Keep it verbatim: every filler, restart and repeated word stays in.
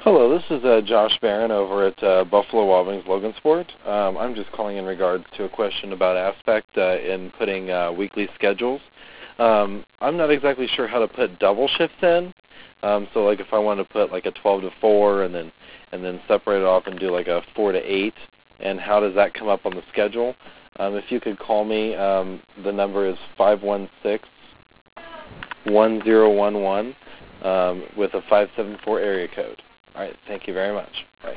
Hello, this is uh, Josh Barron over at uh, Buffalo Wild Wings Logansport. Um, I'm just calling in regards to a question about Aspect uh, in putting uh, weekly schedules. Um, I'm not exactly sure how to put double shifts in. Um, so, like, if I want to put like a twelve to four and then and then separate it off and do like a four to eight, and how does that come up on the schedule? Um, if you could call me, um, the number is five one six, one zero one one um, with a five seven four area code. All right, thank you very much. Bye.